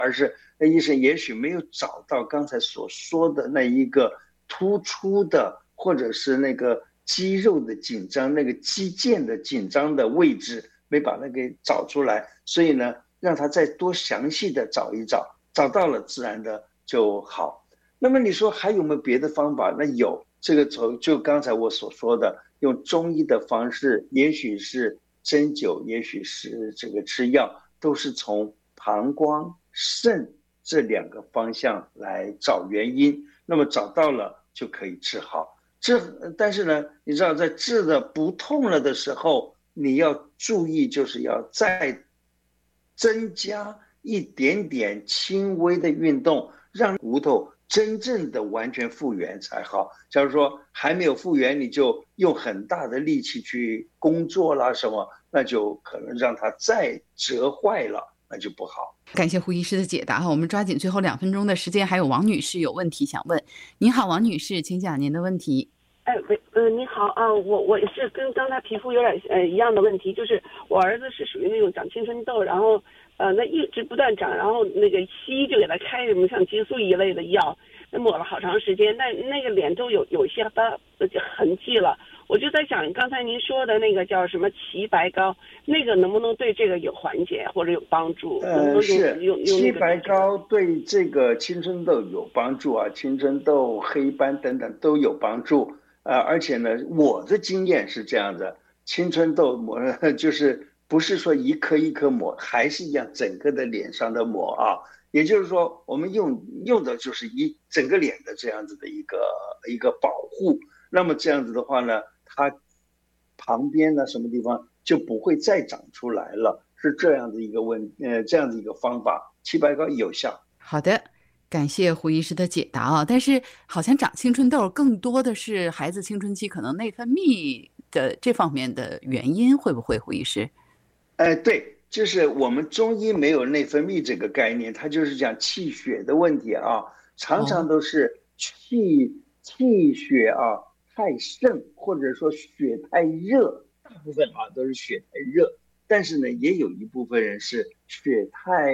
而是那医生也许没有找到刚才所说的那一个突出的，或者是那个肌肉的紧张、那个肌腱的紧张的位置，没把那个找出来，所以呢，让他再多详细的找一找，找到了自然的就好。那么你说还有没有别的方法？那有，这个就刚才我所说的，用中医的方式，也许是针灸，也许是这个吃药，都是从膀胱、肾这2个方向来找原因。那么找到了就可以治好。但是呢，你知道在治的不痛了的时候，你要注意，就是要再增加一点点轻微的运动，让骨头真正的完全复原才好。假如说还没有复原，你就用很大的力气去工作啦什么，那就可能让它再折坏了，那就不好。 感谢胡医师的解答。我们抓紧最后2分钟的时间，还有王女士有问题想问。您好，王女士，请讲您的问题。 你好啊，我是跟刚才皮肤有点一样的问题，就是我儿子是属于那种长青春痘，然后那一直不断长，然后那个西医就给他开什么像激素一类的药，那抹了好长时间，但那个脸都有一些痕迹了。我就在想，刚才您说的那个叫什么齐白膏，那个能不能对这个有缓解或者有帮助？ 是齐白膏对这个青春痘有帮助啊，青春痘、黑斑等等都有帮助。而且呢，我的经验是这样的，青春痘抹就是不是说一颗一颗抹，还是一样整个的脸上的抹啊。也就是说，我们用的就是整个脸的这样子的一个保护。那么这样子的话呢，它旁边呢什么地方就不会再长出来了，是这样的一个这样的一个方法，齐白膏有效。 好的。感谢胡医师的解答啊，但是好像长青春痘更多的是孩子青春期可能内分泌的这方面的原因，会不会胡医师？ 对，就是我们中医没有内分泌这个概念，它就是讲气血的问题啊，常常都是气血啊太盛，或者说血太热，大部分啊都是血太热，但是呢，也有一部分人是血太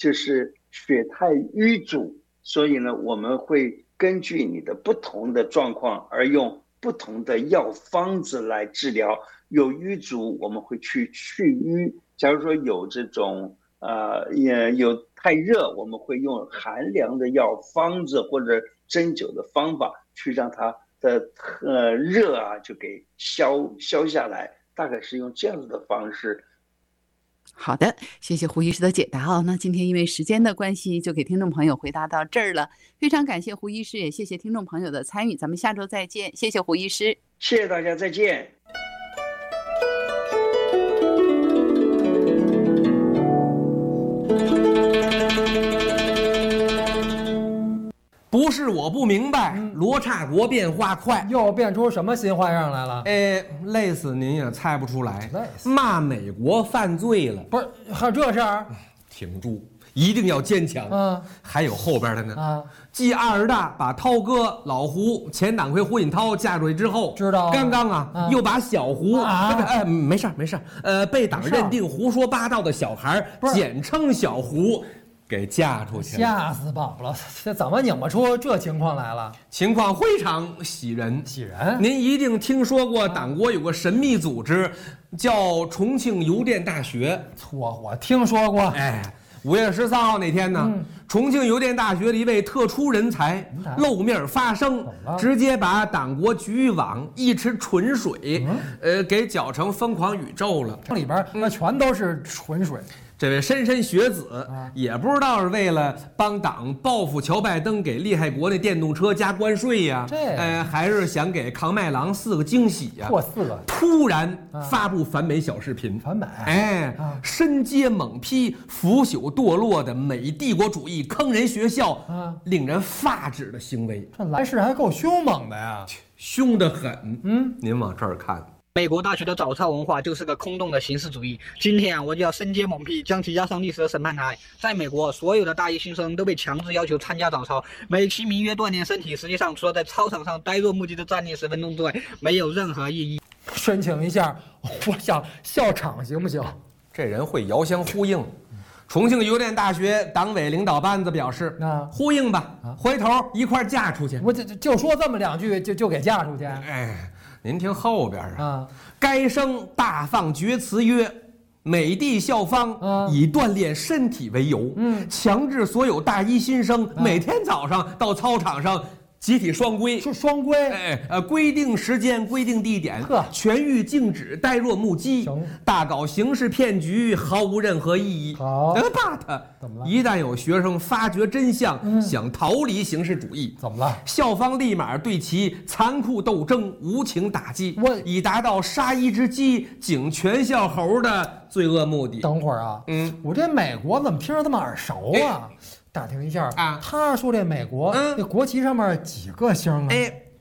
瘀阻。所以呢，我们会根据你的不同的状况而用不同的药方子来治疗。有瘀阻，我们会去瘀；假如说有这种也有太热，我们会用寒凉的药方子或者针灸的方法去让它的热啊就给消下来。大概是用这样子的方式。 好的，谢谢胡医师的解答哦。那今天因为时间的关系，就给听众朋友回答到这儿了。非常感谢胡医师，也谢谢听众朋友的参与。咱们下周再见，谢谢胡医师， 谢谢大家，再见。 不是我不明白，罗刹国变化快， 又变出什么新花样来了？ 累死您也猜不出来，骂美国犯罪了。 不是，还有这事儿？ 挺住，一定要坚强。还有后边的呢。继二大把涛哥老胡前党魁胡锦涛嫁出去之后， 知道刚刚又把小胡没事，被党认定胡说八道的小孩，简称小胡，给嫁出去了。 吓死宝了！这怎么拧巴出这情况来了？ 情况非常喜人。您一定听说过党国有个神秘组织叫重庆邮电大学。 我听说过。 5月13号那天呢，重庆邮电大学的一位特殊人才露面发声，直接把党国局域网一池纯水给搅成疯狂宇宙了。 这里边那全都是纯水。 这位莘莘学子也不知道是为了帮党报复乔拜登给利害国那电动车加关税呀，还是想给康麦郎4个惊喜呀？ 嚯，4个！ 突然发布反美小视频， 反美， 深揭猛批腐朽堕落的美帝国主义坑人学校，令人发指的行为。 这来势还够凶猛的呀， 凶得很。您往这儿看。 美国大学的早操文化就是个空洞的形式主义。今天我就要深揭猛批，将其押上历史的审判台。在美国，所有的大一新生都被强制要求参加早操，美其名曰锻炼身体，实际上除了在操场上呆若木鸡的站立10分钟之外，没有任何意义。 申请一下，我想校场行不行？ 这人会遥相呼应。 重庆邮电大学党委领导班子表示，呼应吧，回头一块嫁出去。 我就说这么2句，就给嫁出去。 哎，您听后边啊，该生大放厥词曰。美帝校方以锻炼身体为由，强制所有大一新生每天早上到操场上集体双规。 是双规？ 规定时间，规定地点，全域禁止呆若木鸡，大搞刑事骗局，毫无任何意义。 好 ，but 怎么了？ 一旦有学生发觉真相，想逃离形式主义， 怎么了？ 校方立马对其残酷斗争，无情打击，以达到杀一只鸡警全校猴的罪恶目的。 等会儿啊，我这美国怎么听着这么耳熟啊？打听一下啊，他说这美国那国旗上面几个星啊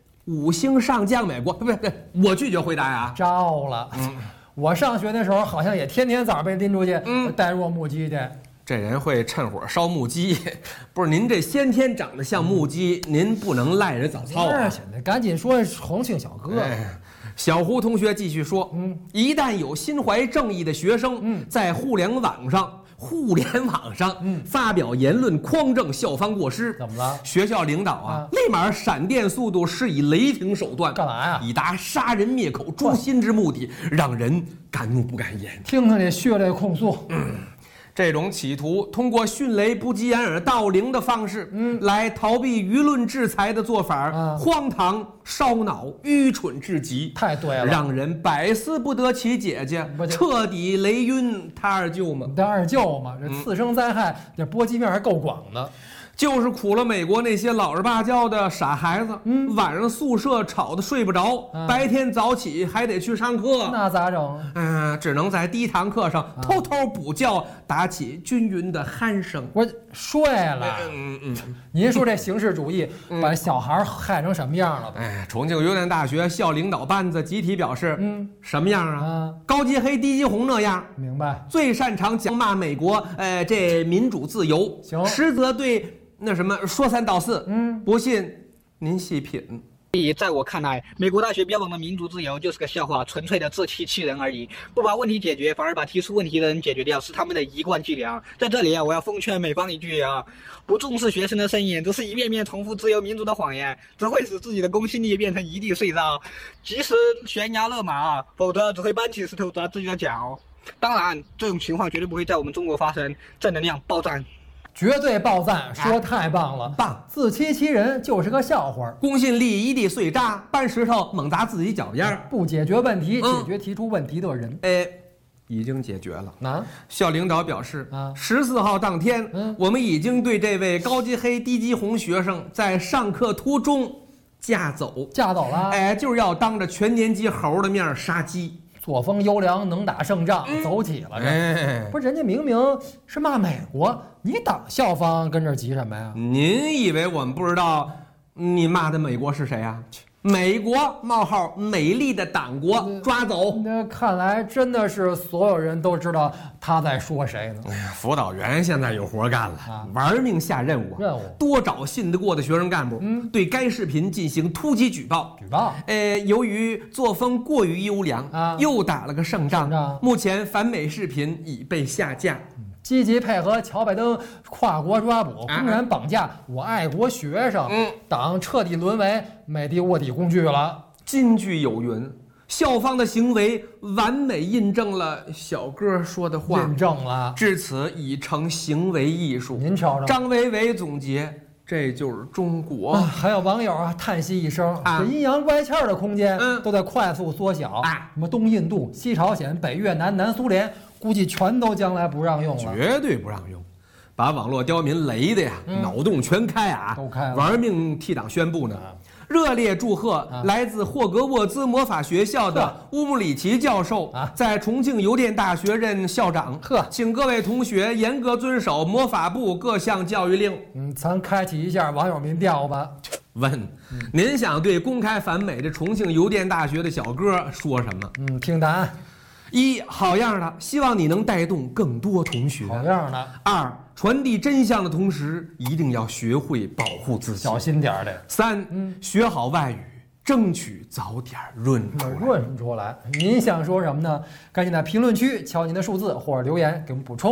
？5星上将美国，不，我拒绝回答呀。 招了，我上学那时候好像也天天早上被拎出去呆若木鸡的。 这人会趁火烧木鸡，不是您这先天长得像木鸡，您不能赖人早操啊！ 赶紧说重庆小哥。 小胡同学继续说，一旦有心怀正义的学生在互联网上发表言论匡正校方过失， 怎么了？ 学校领导立马闪电速度施以雷霆手段， 干嘛呀？ 以达杀人灭口诛心之目的，让人敢怒不敢言。 听看这血泪控诉。 这种企图通过迅雷不及掩耳盗铃的方式，来逃避舆论制裁的做法，荒唐、烧脑、愚蠢至极， 太对了， 让人百思不得其解去，彻底雷晕他二舅嘛。 他二舅嘛，这次生灾害这波及面还够广的。 就是苦了美国那些老实巴交的傻孩子，晚上宿舍吵得睡不着，白天早起还得去上课， 那咋整？ 只能在第一堂课上偷偷补觉，打起均匀的鼾声。 我睡了。您说这形式主义把小孩害成什么样了？ 重庆邮电大学校领导班子集体表示，什么样啊？高级黑低级红那样。 明白。 最擅长讲骂美国，这民主自由， 行， 实则对。那什么说3道4，不信您细品。 在我看来，美国大学标榜的民主自由就是个笑话，纯粹的自欺欺人而已。不把问题解决，反而把提出问题的人解决掉，是他们的一贯伎俩。在这里我要奉劝美方一句不重视学生的声音，只是一遍遍重复自由民主的谎言，只会使自己的公信力变成一地碎渣。及时悬崖勒马，否则只会搬起石头砸自己的脚。当然，这种情况绝对不会在我们中国发生。正能量爆赞。 绝对爆赞，说太棒了， 棒！ 自欺欺人就是个笑话， 公信力一地碎渣，搬石头猛砸自己脚边， 不解决问题，解决提出问题的人。 已经解决了。校领导表示，14号当天，我们已经对这位高级黑低级红学生在上课途中架走了。就是要当着全年级猴的面杀鸡。 作风优良，能打胜仗，走起了。不是人家明明是骂美国，你党校方跟这急什么呀？ 您以为我们不知道你骂的美国是谁啊？美国冒号美丽的党国，抓走。 那看来真的是所有人都知道他在说谁呢？ 辅导员现在有活干了，玩命下任务，多找信得过的学生干部，对该视频进行突击举报。由于作风过于优良，又打了个胜仗。目前反美视频已被下架。 积极配合乔拜登跨国抓捕，公然绑架我爱国学生，党彻底沦为美帝卧底工具了。 金句有云，校方的行为完美印证了小哥说的话， 印证了， 至此已成行为艺术。 您瞧瞧， 张维为总结，这就是中国。 还有网友叹息一声，这阴阳怪气的空间都在快速缩小。什么东印度、西朝鲜、北越南、南苏联，估计全都将来不让用了， 绝对不让用，把网络刁民雷的呀，脑洞全开都开了， 玩命替党宣布呢。热烈祝贺来自霍格沃兹魔法学校的乌姆里奇教授在重庆邮电大学任校长。请各位同学严格遵守魔法部各项教育令。 咱开启一下网友民调吧。 问，您想对公开反美的重庆邮电大学的小哥说什么？ 听答案。 1. 好样的，希望你能带动更多同学。 好样的。 2. 传递真相的同时，一定要学会保护自己， 小心点的。 3. 学好外语，争取早点润出来。您想说什么呢？赶紧在评论区敲您的数字或者留言给我们补充。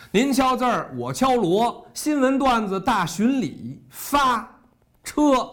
您敲字儿，我敲锣，新闻段子大巡礼发车。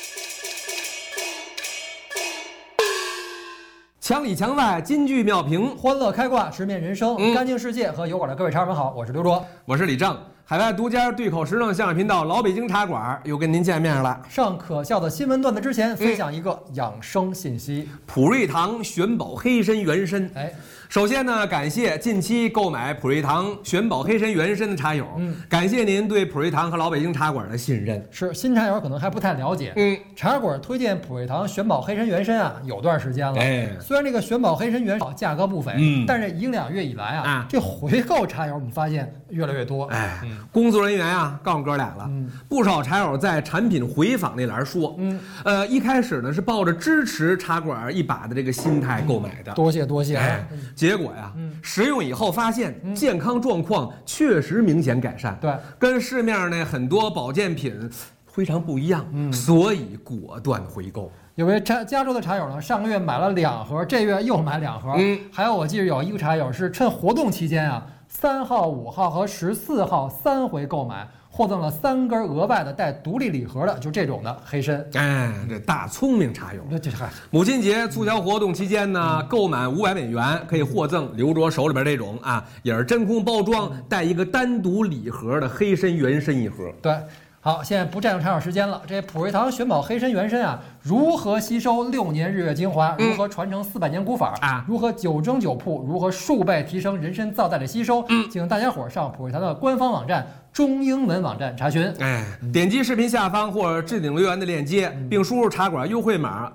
墙里墙外，金句妙评， 欢乐开挂，直面人生，干净世界和油管的各位茶友们好，我是刘卓， 我是李正。海外独家对口时政相声频道老北京茶馆又跟您见面了。 上可笑的新闻段子之前，分享一个养生信息： 普瑞堂玄宝黑参原参。首先呢，感谢近期购买普瑞堂玄宝黑参原参的茶友，感谢您对普瑞堂和老北京茶馆的信任。 是新茶友可能还不太了解，茶馆推荐普瑞堂玄宝黑参原参啊，有段时间了。虽然这个玄宝黑参原参价格不菲，但是1、2月以来啊，这回购茶友我们发现越来越多。 工作人员啊告诉哥俩了，不少茶友在产品回访那栏说，一开始呢是抱着支持茶馆一把的这个心态购买的， 多谢。 结果呀，使用以后发现健康状况确实明显改善， 对， 跟市面上那很多保健品非常不一样，所以果断回购。 有位加州的茶友呢，上个月买了2盒，这月又买2盒。还有我记得有一个茶友是趁活动期间啊，3号、5号和14号3回购买，获赠了3根额外的带独立礼盒的，就这种的黑参。 这大聪明茶友。 这母亲节促销活动期间呢，购满500美元可以获赠刘卓手里边这种啊，也是真空包装带一个单独礼盒的黑参原参1盒。 对。好，现在不占用茶友时间了。这普瑞堂玄宝黑参原参啊，如何吸收6年日月精华？如何传承400年古法？如何9蒸9铺？如何数倍提升人参皂带的吸收？请大家伙上普瑞堂的官方网站中英文网站查询。 点击视频下方或置顶留言的链接，并输入茶馆优惠码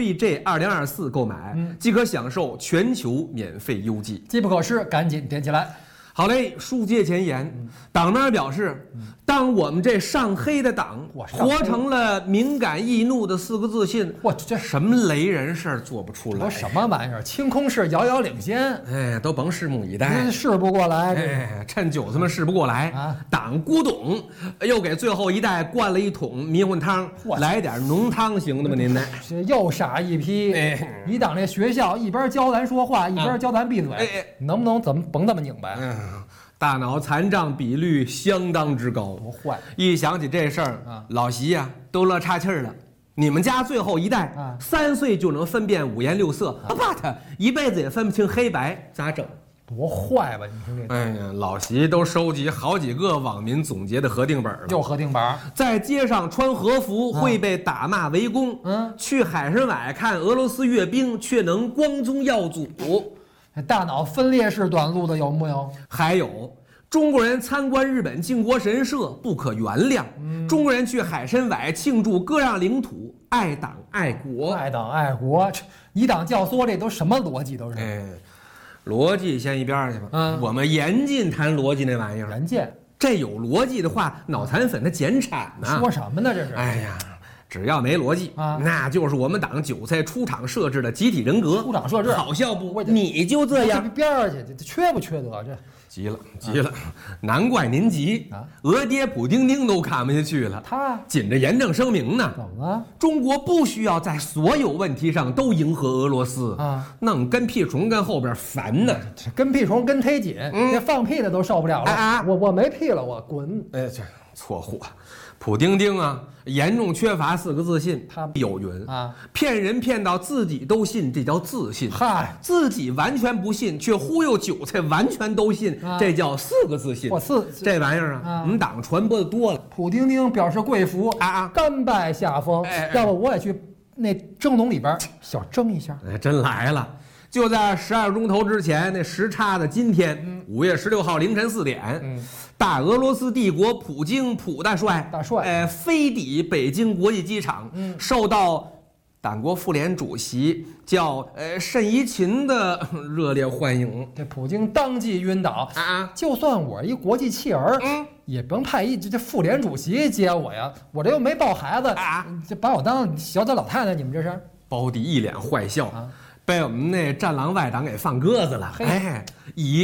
LBJ2024 购买，即可享受全球免费邮寄。 机不可失，赶紧点起来。 好嘞，书接前言，党面表示，当我们这上黑的党活成了敏感易怒的4个自信，这什么雷人事儿做不出来？ 什么玩意儿？清空市遥遥领先， 都甭拭目以待， 试不过来。 趁韭菜们试不过来啊！党古董又给最后一代灌了一桶迷魂汤，来点浓汤行的吗？您呢？ 又傻一批。你党这学校一边教咱说话，一边教咱闭嘴，能不能甭这么拧巴？ 大脑残障比率相当之高， 多坏！ 一想起这事儿，老习呀都乐岔气儿了。你们家最后一代3岁就能分辨5颜6色，怕他一辈子也分不清黑白，咋整？ 多坏吧！你说这， 老习都收集好几个网民总结的核定本了， 又核定本， 在街上穿和服会被打骂围攻，去海参崴看俄罗斯阅兵却能光宗耀祖。 大脑分裂式短路的有木有？ 还有中国人参观日本靖国神社不可原谅，中国人去海参崴庆祝割让领土，爱党爱国。 爱党爱国，以党教唆，这都什么逻辑都是？ 逻辑先一边去吧。我们严禁谈逻辑那玩意儿。 严禁？ 这有逻辑的话，脑残粉他减产呢。 说什么呢？这是？ 只要没逻辑那就是我们党韭菜出厂设置的集体人格。 出厂设置好笑不？你就这样边儿去，这缺不缺德？这急了，难怪您急俄爹普丁丁都看不下去了， 他紧着严正声明呢。 怎么了？ 中国不需要在所有问题上都迎合俄罗斯弄跟屁虫跟后边烦呢。 跟屁虫跟忒紧，这放屁的都受不了了。我没屁了，我滚！ 这错货。普丁丁严重缺乏4个自信。他有云骗人骗到自己都信，这叫自信。自己完全不信，却忽悠韭菜完全都信，这叫4个自信。这玩意儿我们党传播的多了。 普丁丁表示贵服甘拜下风。要不我也去那蒸笼里边小蒸一下。 真来了。就在12钟头之前，那时差的今天，5月16号凌晨4点，大俄罗斯帝国普京普大帅飞抵北京国际机场，受到党国妇联主席叫单怡琴的热烈欢迎。 这普京当即晕倒就算我一国际弃儿，也甭派这妇联主席接我呀，我这又没抱孩子这把我当小老太太，你们这是？ 包弟一脸坏笑被我们那战狼外党给放鸽子了。以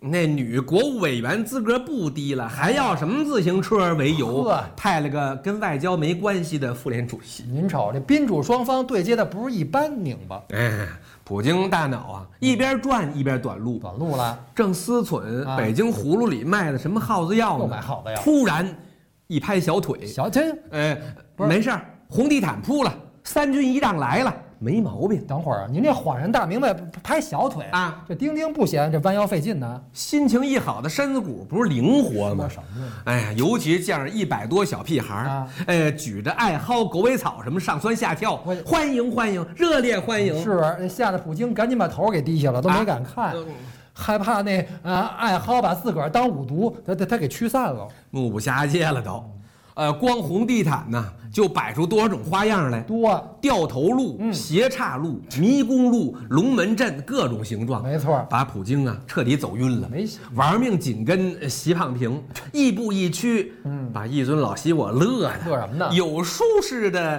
那女国务委员资格不低了，还要什么自行车为由，派了个跟外交没关系的妇联主席。 您瞅这宾主双方对接的不是一般拧巴。 普京大脑啊，一边转一边短路了， 正思忖北京葫芦里卖的什么耗子药呢？ 又买耗子药。 突然一拍小腿，没事儿，红地毯铺了，3军仪仗来了。没毛病。 等会儿，您这恍然大明白，拍小腿啊？ 这丁丁不嫌这弯腰费劲呢。 心情一好的身子骨不是灵活吗？哎呀，尤其见着100多小屁孩举着艾蒿、狗尾草什么上蹿下跳，欢迎欢迎，热烈欢迎。 是，吓得普京赶紧把头给低下了，都没敢看。害怕那艾蒿把自个儿当五毒，他给驱散了， 目不暇接了都。光红地毯呢，就摆出多少种花样来， 多掉头路、斜岔路、迷宫路、龙门阵，各种形状， 没错， 把普京啊彻底走晕了，玩命紧跟习胖平，亦步亦趋，把一尊老习我乐什么呢？ 有书似的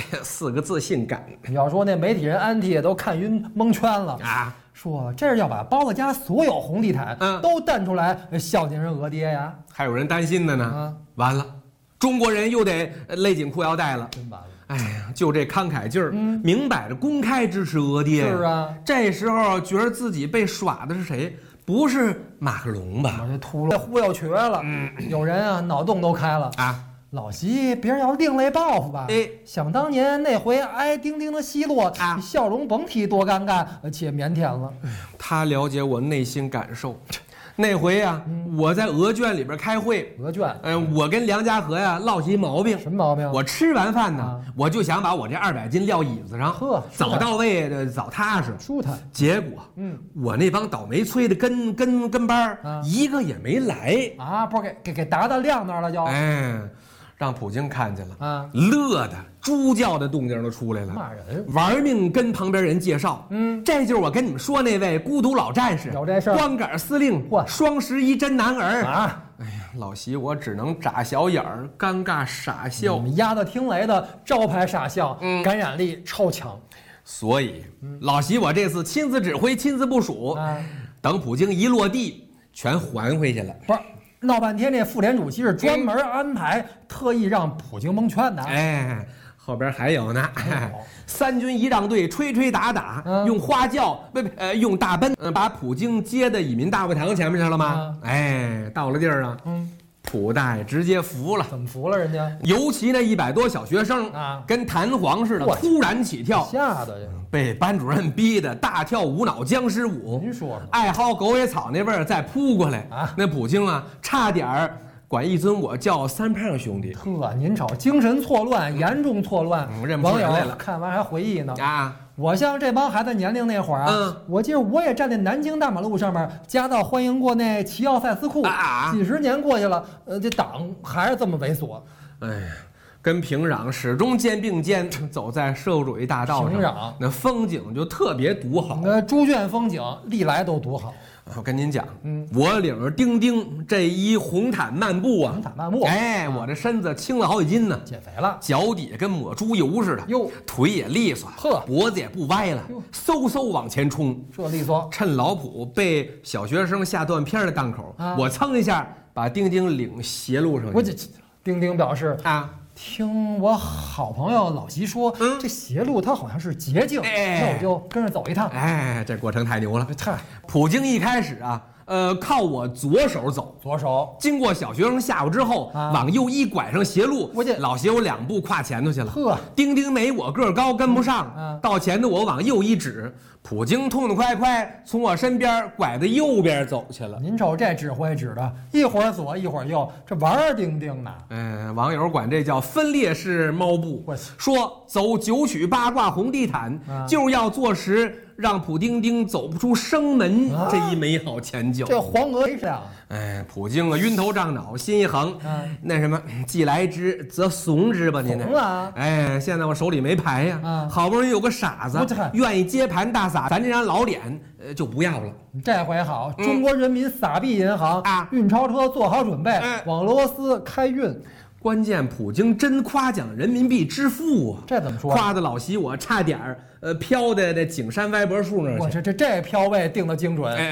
4个字性感。 要说那媒体人安提都看晕蒙圈了啊！ 说这是要把包子家所有红地毯都弹出来孝敬人额爹呀！ 还有人担心的呢，完了。中国人又得勒紧裤腰带了， 真完了！ 哎呀，就这慷慨劲儿，明摆着公开支持额爹。 是啊， 这时候觉得自己被耍的是谁？不是马克龙吧？ 我这秃噜忽悠瘸了。有人啊，脑洞都开了啊！ 老习，别人要另类报复吧？想当年那回挨丁丁的奚落，笑容甭提多尴尬且腼腆了。 他了解我内心感受。那回啊，我在鹅圈里边开会。 鹅圈， 我跟梁家河呀落起毛病。 什么毛病？ 我吃完饭呢，我就想把我这200斤撂椅子上，早到位的早踏实， 舒坦。 结果，我那帮倒霉催的跟班一个也没来啊！不是给打到亮那儿了就。 让普京看见了啊，乐的猪叫的动静都出来了， 骂人， 玩命跟旁边人介绍，这就是我跟你们说那位孤独老战士， 有这事儿， 光杆司令，双11真男儿啊！ 哎呀，老习我只能眨小眼儿，尴尬傻笑。 我们丫的听雷的招牌傻笑，感染力超强。 所以，老习我这次亲自指挥，亲自部署，等普京一落地，全还回去了。 不是。闹半天，这妇联主席是专门安排，特意让普京蒙圈的。 后边还有呢。3军仪仗队吹吹打打，用花轿用大奔，把普京接到以民大会堂前面去了吗？到了地儿啊，普大爷直接服了。 怎么服了人家？ 尤其那100多小学生跟弹簧似的突然起跳， 吓得呀！ 被班主任逼得大跳无脑僵尸舞。 您说说， 艾蒿狗尾草那味儿再扑过来啊！那普京啊，差点儿管一尊我叫3胖兄弟。 您瞅，精神错乱，严重错乱。 网友看完还回忆呢啊！ 我像这帮孩子年龄那会儿啊，我记得我也站在南京大马路上面，夹道欢迎过那齐奥塞斯库。几十年过去了，这党还是这么猥琐。 哎呀。跟平壤始终肩并肩走在社会主义大道上， 平壤那风景就特别独好。 那猪圈风景历来都独好。 我跟您讲，我领着丁丁这一红毯漫步啊， 红毯漫步， 我这身子轻了好几斤呢， 减肥了， 脚底下跟抹猪油似的，腿也利索，脖子也不歪了，嗖嗖往前冲， 这利索。 趁老普被小学生下断片的档口，我蹭一下把丁丁领斜路上去。 丁丁表示啊。 听我好朋友老习说，这斜路它好像是捷径，那我就跟着走一趟。 这过程太牛了！ 太， 普京一开始啊，靠我左手走， 左手经过小学生下午之后，往右一拐上斜路，老斜我2步跨前头去了。丁丁没我个儿高，跟不上，到前头我往右一指，普京痛痛快快从我身边拐到右边走去了。 您瞅这指挥指的，一会儿左一会儿右，这玩丁丁呢。 网友管这叫分裂式猫步，说走9曲8卦红地毯，就是要坐实让普丁丁走不出生门这一美好前景。 这黄鹅是啊。 普京啊，晕头胀脑，心一横，那什么，既来之则怂之吧，您这。现在我手里没牌呀，好不容易有个傻子愿意接盘大撒，咱这张老脸就不要了。 这回好，中国人民撒币银行运钞车做好准备，往俄罗斯开运。 关键普京真夸奖人民币支付啊！ 这怎么说？ 夸的老习我差点飘在那景山歪脖树那儿去。 这飘位定的精准。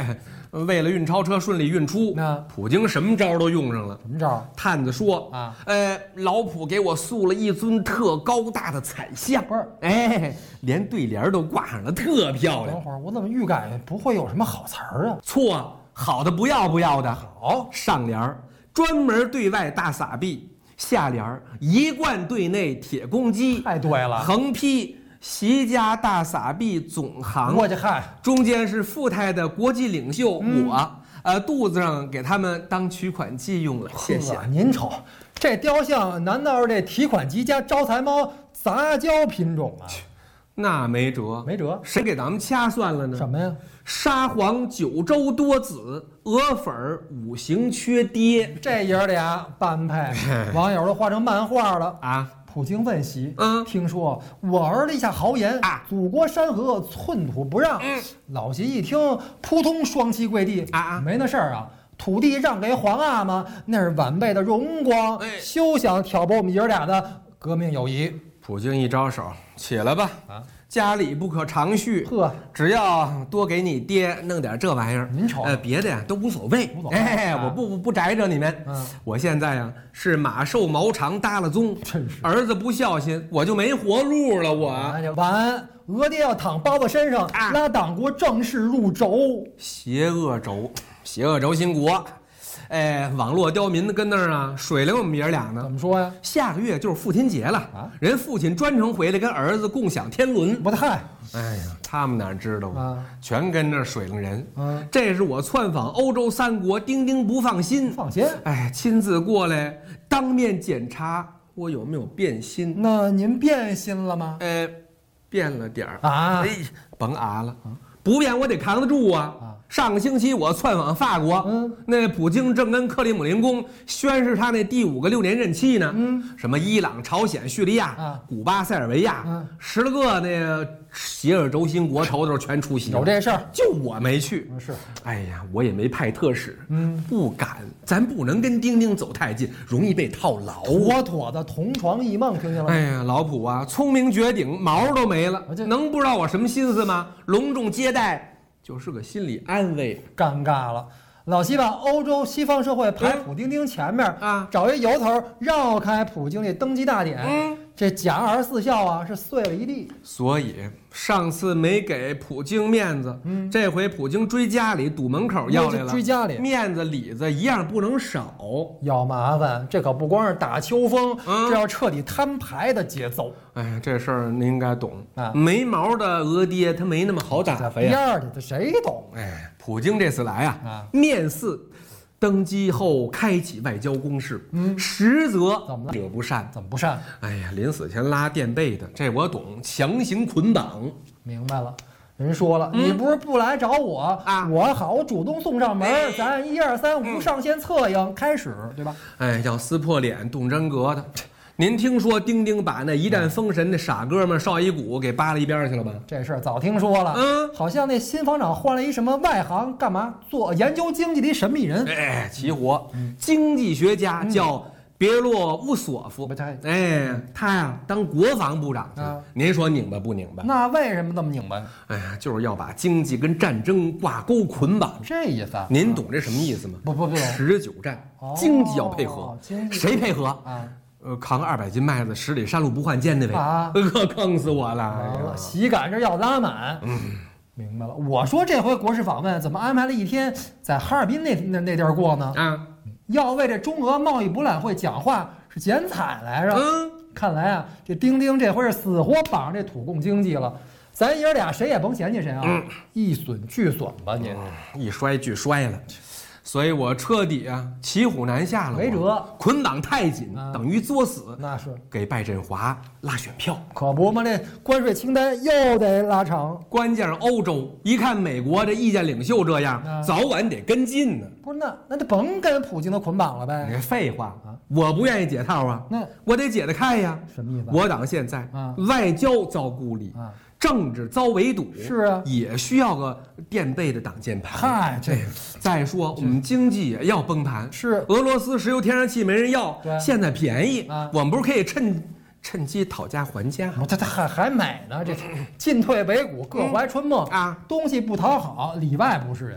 为了运钞车顺利运出，普京什么招都用上了。 什么招？ 探子说啊， 老普给我塑了一尊特高大的彩像， 不是， 连对联都挂上了，特漂亮。 等会儿我怎么预感不会有什么好词儿啊？ 错，好的不要的。 好， 上联专门对外大撒币，下联一贯对内铁公鸡。 太对了。 横批习家大撒币总行。 我去看， 中间是富态的国际领袖我，肚子上给他们当取款机用了。谢谢。 您瞅，这雕像难道是这提款机加招财猫杂交品种啊？ 那没辙，谁给咱们掐算了呢？ 什么呀？ 沙皇九州多子，鹅粉五行缺爹， 这爷俩般配，网友都画成漫画了啊！ 普京问喜，听说我儿立下豪言啊，祖国山河寸土不让。老习一听，扑通双膝跪地啊，没那事儿啊，土地让给皇阿玛，那是晚辈的荣光，休想挑拨我们爷俩的革命友谊。 普京一招手，起来吧啊！家里不可长续，只要多给你爹弄点这玩意儿， 您瞅， 别的呀都无所谓。我不摘着你们。我现在呀是马瘦毛长搭了宗， 真是儿子不孝心，我就没活路了。我晚安，额爹要躺包子身上，拉党国正式入轴， 邪恶轴心国。网络刁民跟那儿啊水灵我们爷俩呢。 怎么说呀？ 下个月就是父亲节了啊！人父亲专程回来跟儿子共享天伦。 我的嗨！ 哎呀，他们哪知道啊？全跟那儿水灵人。这是我窜访欧洲3国，丁丁不放心。 放心？ 亲自过来当面检查我有没有变心。 那您变心了吗？ 变了点儿啊！ 甭了，不变我得扛得住啊！上个星期我窜访法国，那普京正跟克里姆林宫宣誓他那第5个6年任期呢。什么伊朗、朝鲜、叙利亚、古巴、塞尔维亚，10个那个邪恶轴心国头头全出席了。 有这事儿， 就我没去。 是， 哎呀，我也没派特使，不敢，咱不能跟丁丁走太近，容易被套牢。 妥妥的同床异梦，听见了吗？ 哎呀，老普啊，聪明绝顶，毛都没了，能不知道我什么心思吗？隆重接待。就是个心理安慰。 尴尬了，老习把欧洲西方社会排普丁丁前面啊，找一由头绕开普京这登基大典，这假24孝啊是碎了一地。 所以上次没给普京面子，这回普京追家里堵门口要来了， 追家里面子里子一样不能少。 要麻烦，这可不光是打秋风，这要彻底摊牌的节奏。 哎呀，这事儿您应该懂啊。没毛的额爹他没那么好打发呀。 第二的他谁懂？ 普京这次来啊，面似登基后开启外交攻势，实则怎么了？ 惹不善。 怎么不善？ 哎呀，临死前拉垫背的，这我懂，强行捆绑。 明白了。人说了，你不是不来找我啊？我好主动送上门，咱1、2、3无上限策应开始，对吧？ 要撕破脸动真格的。您听说丁丁把那一战封神那傻哥们邵一谷给扒了一边去了吗？ 这事儿早听说了，好像那新房长换了一什么外行，干嘛做研究经济的神秘人？ 齐活，经济学家叫别洛乌索夫。他呀当国防部长去了。您说拧巴不拧巴？ 那为什么这么拧巴？ 就是要把经济跟战争挂钩捆绑。 这意思？ 您懂这什么意思吗？ 不懂。 持久战，经济要配合，谁配合啊？扛200斤麦子10里山路不换肩那位坑死我了！ 喜赶着要拉满。明白了。我说这回国事访问怎么安排了一天在哈尔滨那地儿过呢？要为这中俄贸易博览会讲话是剪彩来着。看来啊，这丁丁这回是死活绑上这土共经济了。咱爷俩谁也甭嫌弃谁啊，一损俱损吧您。 一摔俱摔了。所以我彻底骑虎难下了， 没辙， 捆绑太紧，等于作死。 那是给拜振华拉选票， 可不嘛，这关税清单又得拉长。 关键是欧洲一看美国这意见领袖这样，早晚得跟进呢。 不是那就甭跟普京的捆绑了呗。 你废话我不愿意解套啊，那我得解得开呀。 什么意思？ 我党现在外交遭孤立政治遭围堵， 是啊， 也需要个垫背的挡箭牌。 这再说我们经济也要崩盘， 是俄罗斯石油天然气没人要，现在便宜，我们不是可以趁机讨价还价吗？ 他还美呢，这进退维谷，各怀春梦啊，东西不讨好，里外不是人。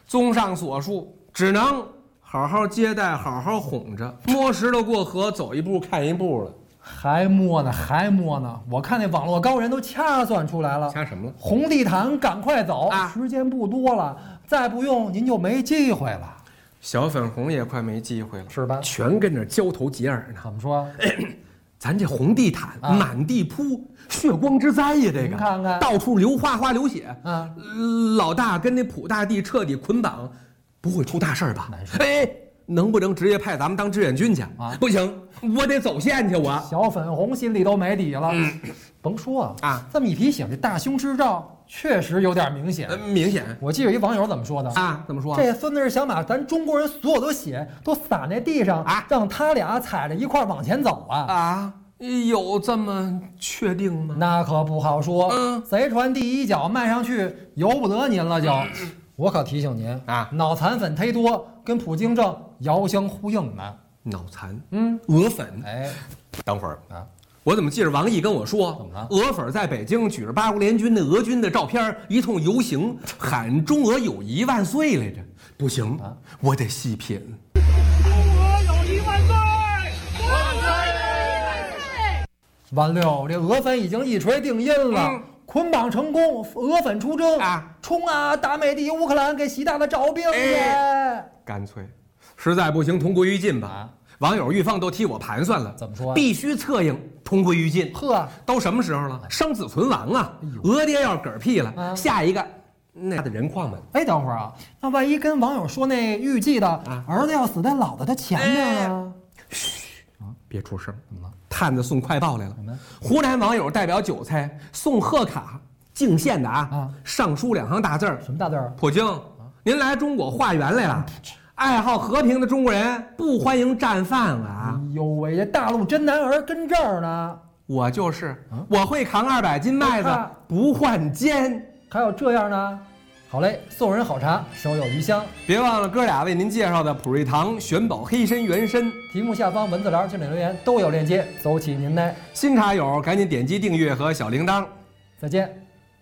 综上所述，只能好好接待，好好哄着，摸石头过河，走一步看一步了。 还摸呢！我看那网络高人都掐算出来了。 掐什么了？ 红地毯，赶快走啊！时间不多了，再不用您就没机会了。 小粉红也快没机会了， 是吧？ 全跟着交头接耳呢。 怎么说？ 咱这红地毯满地铺，血光之灾呀！这个， 看看， 到处流花流血啊！老大跟那普大帝彻底捆绑，不会出大事吧？哎，能不能直接派咱们当志愿军去啊？不行，我得走线去。我小粉红心里都没底了。甭说啊，这么一提醒，这大凶之兆确实有点明显。 明显。 我记得一网友怎么说的啊？怎么说？ 这孙子是想把咱中国人所有的血都洒在地上啊，让他俩踩着一块往前走啊！ 啊，有这么确定吗？ 那可不好说。贼船第一脚迈上去，由不得您了就。我可提醒您啊，脑残粉忒多，跟普京正遥相呼应呢。 脑残，俄粉。哎，等会儿啊。我怎么记着王毅跟我说， 怎么了？ 俄粉在北京举着八国联军的俄军的照片，一通游行，喊中俄友谊万岁来着。不行啊，我得细品。 中俄友谊万岁！万岁！ 完了，这俄粉已经一锤定音了。捆绑成功，俄粉出征啊！冲啊！大美帝乌克兰给习大大招兵去！ 干脆，实在不行同归于尽吧。网友玉凤都替我盘算了， 怎么说？ 必须策应同归于尽。 呵， 都什么时候了？生子存亡啊！俄爹要嗝屁了，下一个那的人矿们。 哎，等会儿啊，那万一跟网友说那预计的儿子要死在老子的前面呢？ 嘘，别出声。怎么了？探子送快报来了。湖南网友代表韭菜送贺卡，敬献的上书2行大字。 什么大字？ 普京，您来中国化缘来了。爱好和平的中国人不欢迎战犯啊！ 哎呦喂，这大陆真男儿跟这儿呢。 我就是，我会扛200斤麦子，不换肩。 还有这样呢？好嘞，送人好茶，手有余香。 别忘了哥俩为您介绍的普瑞堂玄宝黑参原参， 题目下方文字栏、经典留言都有链接，走起您来。 新茶友赶紧点击订阅和小铃铛。 再见。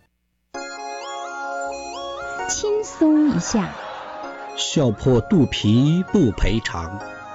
轻松一下。 笑破肚皮不赔偿。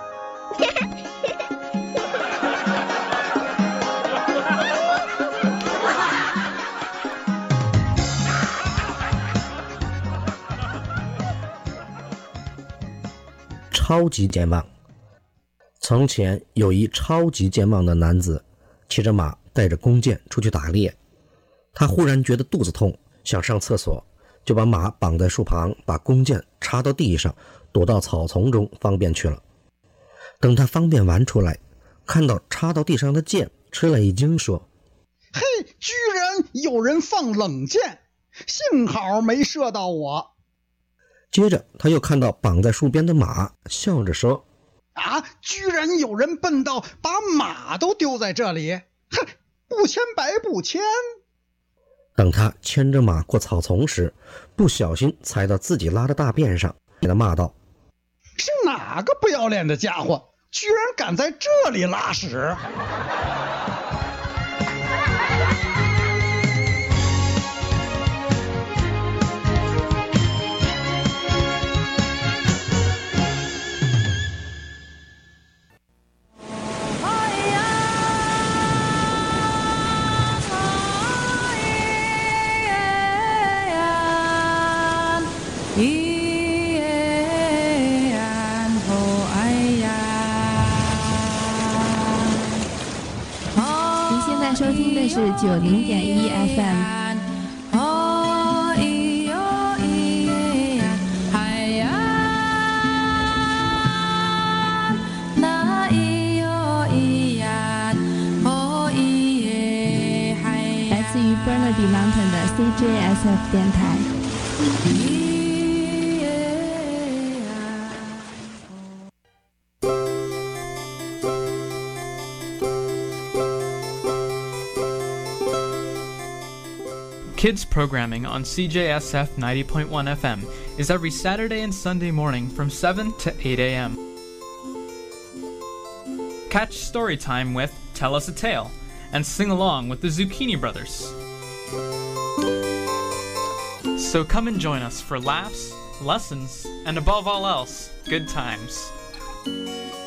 超级健忘。从前有一超级健忘的男子，骑着马带着弓箭出去打猎。他忽然觉得肚子痛，想上厕所，就把马绑在树旁，把弓箭插到地上，躲到草丛中方便去了。等他方便完出来，看到插到地上的箭，吃了一惊，说： 嘿，居然有人放冷箭，幸好没射到我。 接着他又看到绑在树边的马，笑着说： 啊，居然有人笨到把马都丢在这里，哼，不牵白不牵。 等他牵着马过草丛时，不小心踩到自己拉的大便上，给他骂道： 是哪个不要脸的家伙，居然敢在这里拉屎。 收听的是90.1 FM。来自于 Burnaby Mountain 的 CJSF 电台。 Kids programming on CJSF 90.1 FM is every Saturday and Sunday morning from 7 to 8 a.m. Catch story time with Tell Us a Tale and sing along with the Zucchini Brothers. So come and join us for laughs, lessons, and above all else, good times.